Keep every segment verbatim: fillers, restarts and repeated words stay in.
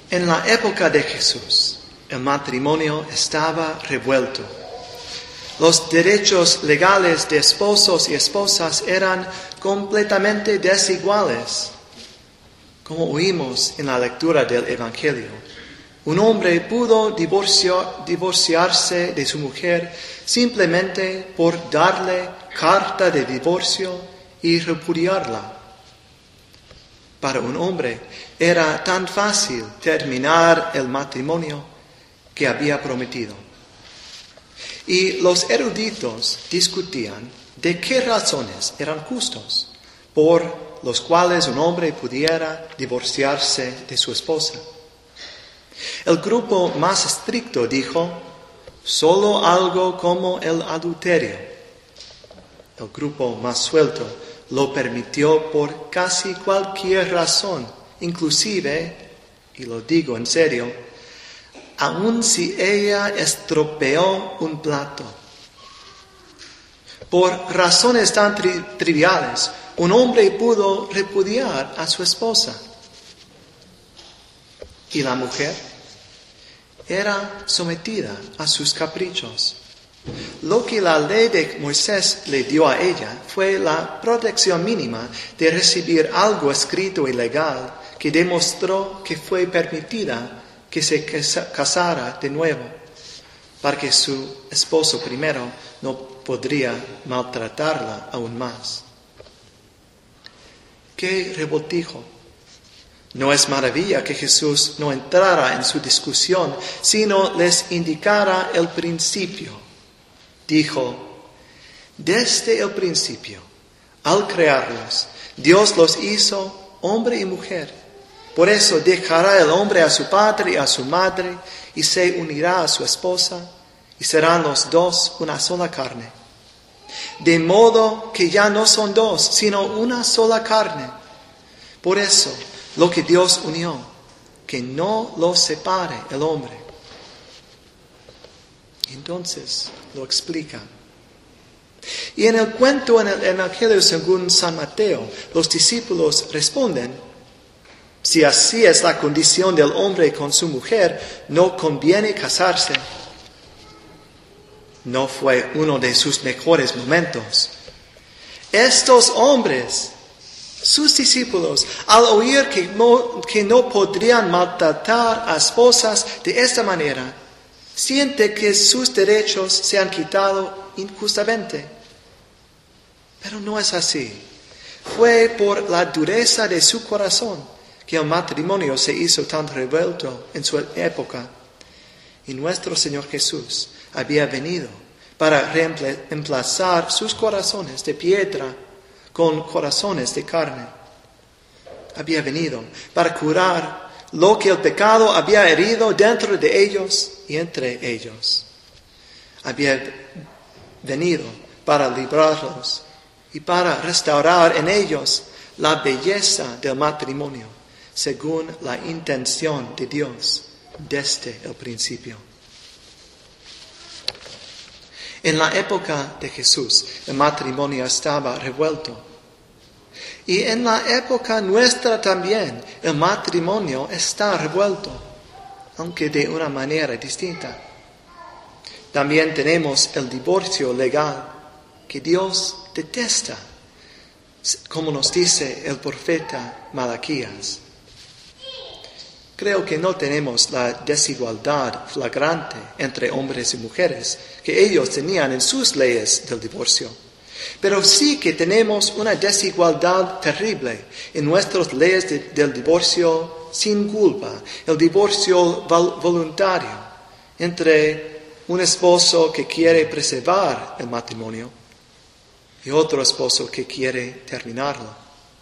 En la época de Jesús, el matrimonio estaba revuelto. Los derechos legales de esposos y esposas eran completamente desiguales. Como oímos en la lectura del Evangelio, un hombre pudo divorcio, divorciarse de su mujer simplemente por darle carta de divorcio y repudiarla. Para un hombre era tan fácil terminar el matrimonio que había prometido. Y los eruditos discutían de qué razones eran justos por los cuales un hombre pudiera divorciarse de su esposa. El grupo más estricto dijo, solo algo como el adulterio. El grupo más suelto lo permitió por casi cualquier razón, inclusive, y lo digo en serio, aun si ella estropeó un plato. Por razones tan tri- triviales, un hombre pudo repudiar a su esposa. Y la mujer era sometida a sus caprichos. Lo que la ley de Moisés le dio a ella fue la protección mínima de recibir algo escrito y legal que demostró que fue permitida que se casara de nuevo, para que su esposo primero no podría maltratarla aún más. ¡Qué revoltijo! No es maravilla que Jesús no entrara en su discusión, sino les indicara el principio. Dijo, desde el principio, al crearlos, Dios los hizo hombre y mujer. Por eso dejará el hombre a su padre y a su madre, y se unirá a su esposa, y serán los dos una sola carne. De modo que ya no son dos, sino una sola carne. Por eso, lo que Dios unió, que no lo separe el hombre. Entonces lo explica. Y en el cuento en el Evangelio según San Mateo, los discípulos responden, si así es la condición del hombre con su mujer, no conviene casarse. No fue uno de sus mejores momentos. Estos hombres, sus discípulos, al oír que no, que no podrían maltratar a esposas de esta manera, sienten que sus derechos se han quitado injustamente. Pero no es así. Fue por la dureza de su corazón que el matrimonio se hizo tan revuelto en su época. Y nuestro Señor Jesús había venido para reemplazar sus corazones de piedra con corazones de carne. Había venido para curar lo que el pecado había herido dentro de ellos y entre ellos. Había venido para librarlos y para restaurar en ellos la belleza del matrimonio, según la intención de Dios desde el principio. En la época de Jesús, el matrimonio estaba revuelto. Y en la época nuestra también, el matrimonio está revuelto, aunque de una manera distinta. También tenemos el divorcio legal, que Dios detesta, como nos dice el profeta Malaquías. Creo que no tenemos la desigualdad flagrante entre hombres y mujeres que ellos tenían en sus leyes del divorcio. Pero sí que tenemos una desigualdad terrible en nuestras leyes de, del divorcio sin culpa, el divorcio voluntario entre un esposo que quiere preservar el matrimonio y otro esposo que quiere terminarlo.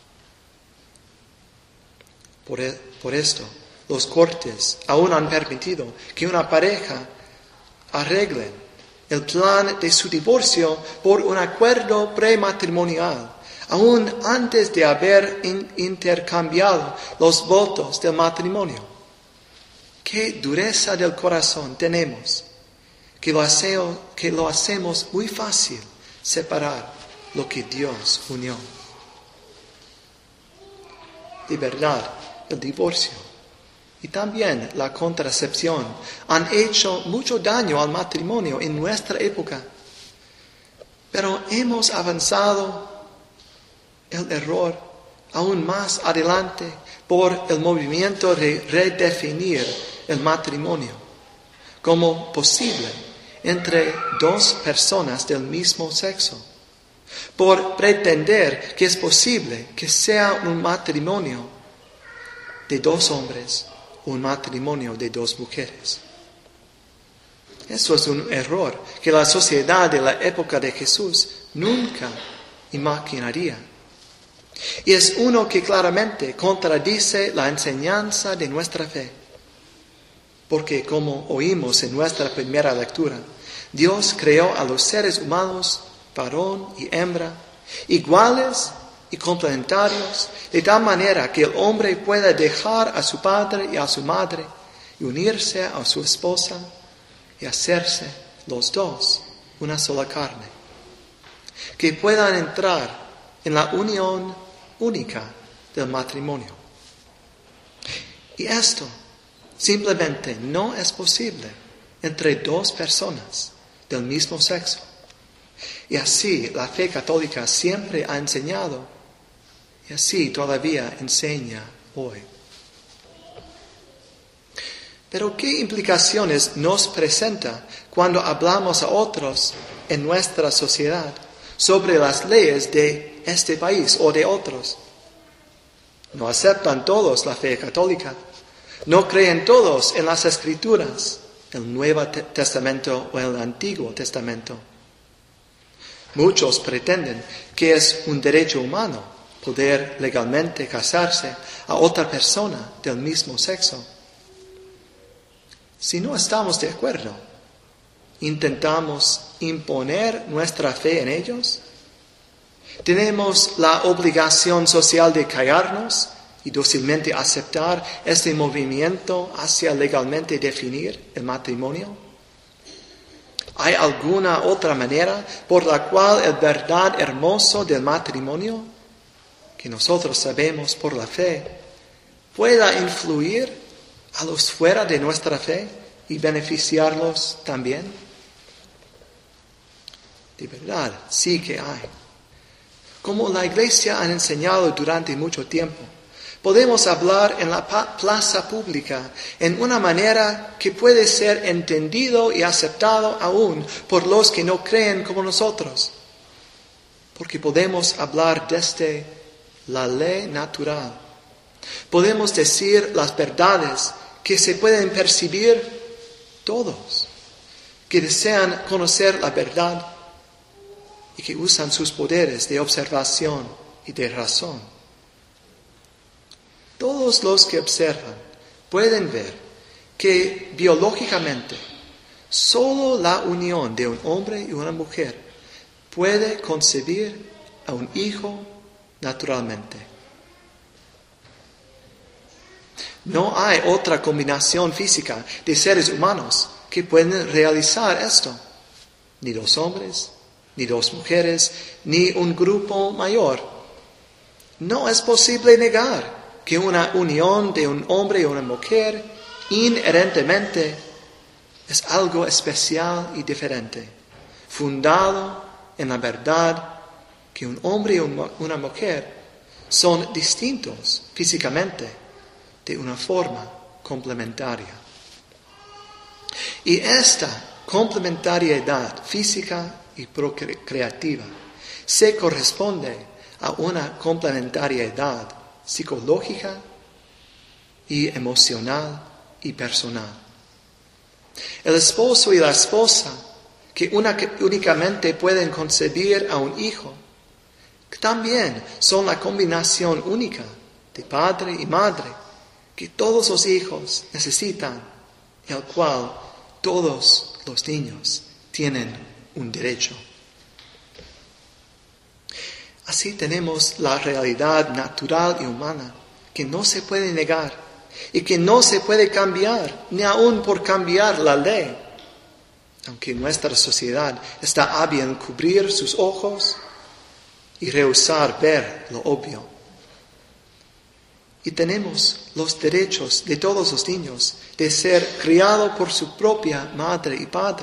Por, por esto, los cortes aún han permitido que una pareja arregle el plan de su divorcio por un acuerdo prematrimonial, aún antes de haber in- intercambiado los votos del matrimonio. Qué dureza del corazón tenemos, que lo, haseo, que lo hacemos muy fácil separar lo que Dios unió. De verdad, el divorcio y también la contracepción han hecho mucho daño al matrimonio en nuestra época. Pero hemos avanzado el error aún más adelante por el movimiento de redefinir el matrimonio como posible entre dos personas del mismo sexo, por pretender que es posible que sea un matrimonio de dos hombres o un matrimonio de dos mujeres. Eso es un error que la sociedad de la época de Jesús nunca imaginaría. Y es uno que claramente contradice la enseñanza de nuestra fe. Porque como oímos en nuestra primera lectura, Dios creó a los seres humanos, varón y hembra, iguales y complementarios, de tal manera que el hombre pueda dejar a su padre y a su madre y unirse a su esposa y hacerse los dos una sola carne. Que puedan entrar en la unión única del matrimonio. Y esto simplemente no es posible entre dos personas del mismo sexo. Y así la fe católica siempre ha enseñado, y así todavía enseña hoy. Pero ¿qué implicaciones nos presenta cuando hablamos a otros en nuestra sociedad sobre las leyes de este país o de otros? No aceptan todos la fe católica. No creen todos en las Escrituras, el Nuevo Testamento o el Antiguo Testamento. Muchos pretenden que es un derecho humano poder legalmente casarse a otra persona del mismo sexo. Si no estamos de acuerdo, ¿intentamos imponer nuestra fe en ellos? ¿Tenemos la obligación social de callarnos y dócilmente aceptar este movimiento hacia legalmente definir el matrimonio? ¿Hay alguna otra manera por la cual el verdad hermoso del matrimonio, que nosotros sabemos por la fe, pueda influir a los fuera de nuestra fe y beneficiarlos también? De verdad, sí que hay. Como la Iglesia ha enseñado durante mucho tiempo, podemos hablar en la plaza pública en una manera que puede ser entendido y aceptado aún por los que no creen como nosotros. Porque podemos hablar desde la ley natural. Podemos decir las verdades que se pueden percibir todos, que desean conocer la verdad y que usan sus poderes de observación y de razón. Todos los que observan pueden ver que biológicamente solo la unión de un hombre y una mujer puede concebir a un hijo naturalmente. No hay otra combinación física de seres humanos que pueden realizar esto. Ni dos hombres, ni dos mujeres, ni un grupo mayor. No es posible negar que una unión de un hombre y una mujer inherentemente es algo especial y diferente, fundado en la verdad que un hombre y una mujer son distintos físicamente de una forma complementaria. Y esta complementariedad física y procreativa se corresponde a una complementariedad psicológica y emocional y personal. El esposo y la esposa, que una, que únicamente pueden concebir a un hijo, también son la combinación única de padre y madre que todos los hijos necesitan y al cual todos los niños tienen un derecho. Así tenemos la realidad natural y humana que no se puede negar y que no se puede cambiar, ni aun por cambiar la ley. Aunque nuestra sociedad está hábil en cubrir sus ojos y rehusar ver lo obvio. y tenemos los derechos de todos los niños de ser criados por su propia madre y padre.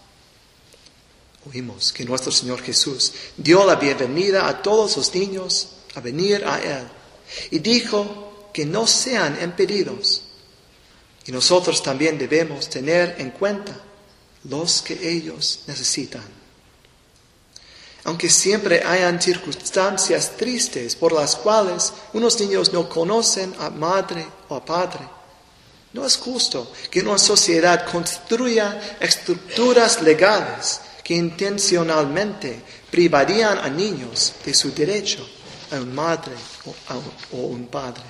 Oímos que nuestro Señor Jesús dio la bienvenida a todos los niños a venir a Él y dijo que no sean impedidos. Y nosotros también debemos tener en cuenta los que ellos necesitan. Aunque siempre hayan circunstancias tristes por las cuales unos niños no conocen a madre o a padre, no es justo que una sociedad construya estructuras legales que intencionalmente privarían a niños de su derecho a una madre o a un, o un padre.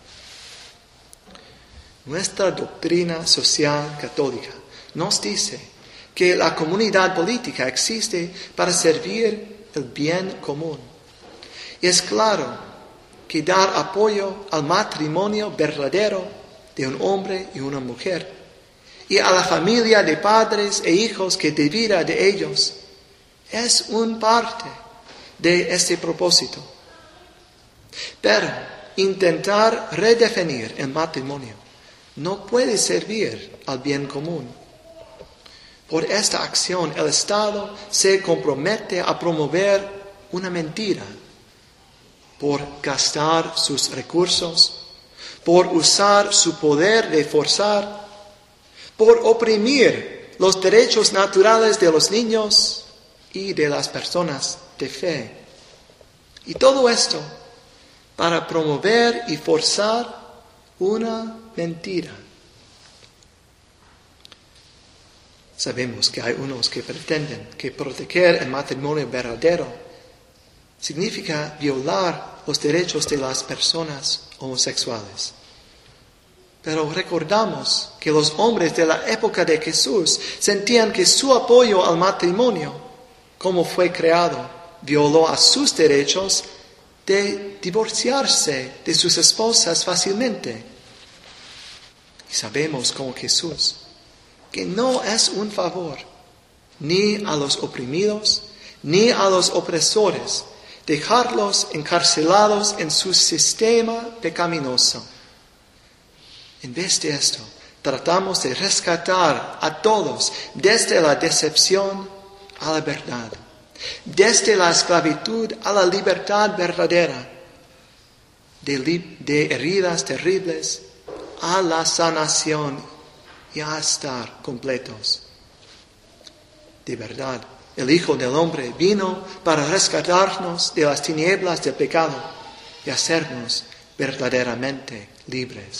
Nuestra doctrina social católica nos dice que la comunidad política existe para servir el bien común. Y es claro que dar apoyo al matrimonio verdadero de un hombre y una mujer y a la familia de padres e hijos que deriva de ellos es una parte de este propósito. Pero intentar redefinir el matrimonio no puede servir al bien común. Por esta acción el Estado se compromete a promover una mentira, por gastar sus recursos, por usar su poder de forzar, por oprimir los derechos naturales de los niños y de las personas de fe. Y todo esto para promover y forzar una mentira. Sabemos que hay unos que pretenden que proteger el matrimonio verdadero significa violar los derechos de las personas homosexuales. Pero recordamos que los hombres de la época de Jesús sentían que su apoyo al matrimonio, como fue creado, violó a sus derechos de divorciarse de sus esposas fácilmente. Y sabemos como Jesús que no es un favor ni a los oprimidos ni a los opresores dejarlos encarcelados en su sistema pecaminoso. En vez de esto, tratamos de rescatar a todos desde la decepción a la verdad, desde la esclavitud a la libertad verdadera, de, li- de heridas terribles a la sanación y a estar completos. De verdad, el Hijo del Hombre vino para rescatarnos de las tinieblas del pecado y hacernos verdaderamente libres.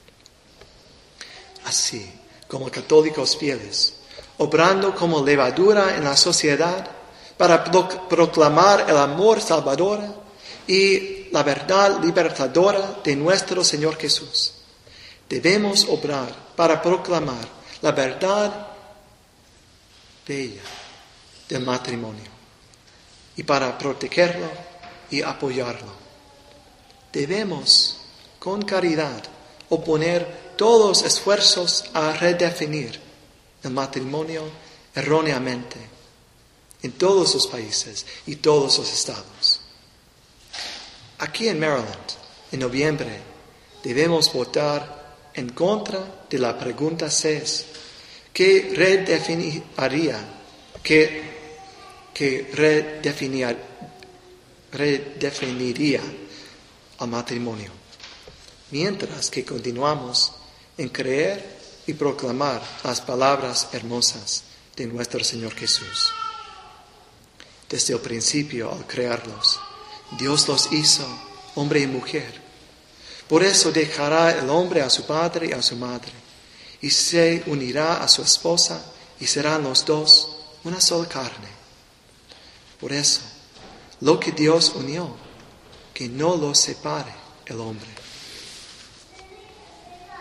Así como católicos fieles, obrando como levadura en la sociedad para pro- proclamar el amor salvador y la verdad libertadora de nuestro Señor Jesús, debemos obrar para proclamar la verdad bella del matrimonio y para protegerlo y apoyarlo. Debemos, con caridad, oponer todos los esfuerzos a redefinir el matrimonio erróneamente en todos los países y todos los estados. Aquí en Maryland, en noviembre, debemos votar en contra de la pregunta seis, que redefiniría, que, que redefinir, redefiniría al matrimonio, mientras que continuamos en creer y proclamar las palabras hermosas de nuestro Señor Jesús. Desde el principio, al crearlos, Dios los hizo hombre y mujer. Por eso dejará el hombre a su padre y a su madre, y se unirá a su esposa, y serán los dos una sola carne. Por eso, lo que Dios unió, que no lo separe el hombre.